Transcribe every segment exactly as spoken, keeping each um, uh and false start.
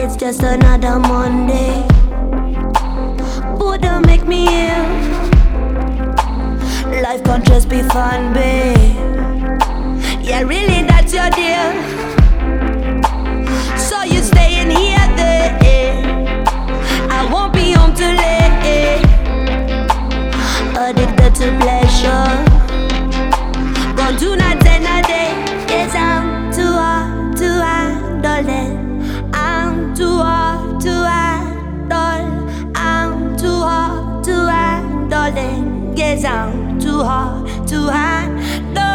It's just another Monday. Boy, don't make me ill. Life can't just be fun, babe. Yeah, really, that's your deal. So you staying here, there. I won't be home too late. Addicted to pleasure. Gone two nights and a day. Yes, I'm too hard to handle it. I'm too hard to handle. I'm too hard to handle it. Yes, I'm too hard to handle.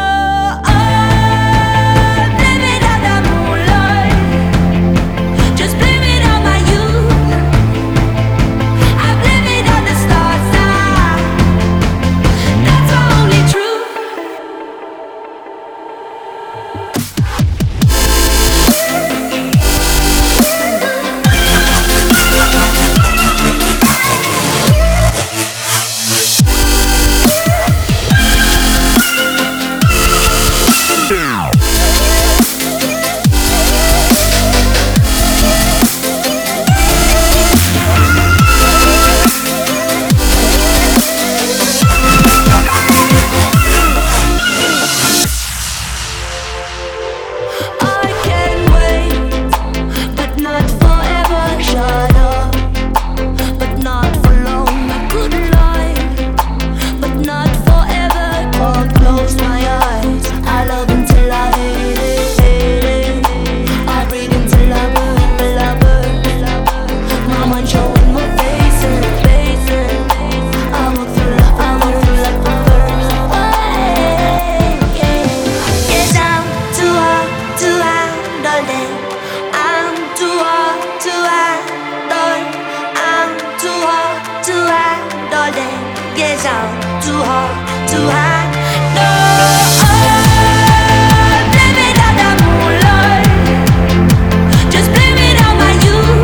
Yes, I'm too hard to handle. Blame it on the moonlight. Just blame it on my youth.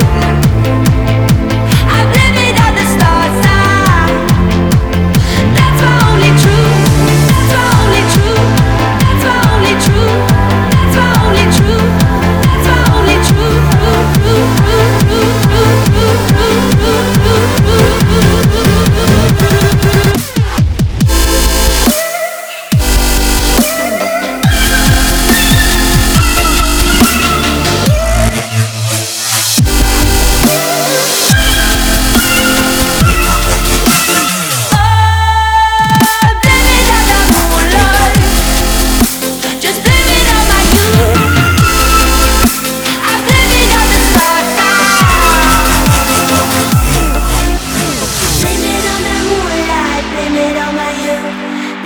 I blame it on the stars now. That's my only truth. That's my only truth. That's my only truth. That's my only truth. That's my only truth.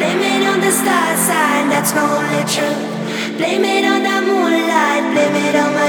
That's my only truth. Blame it on the moonlight, blame it on my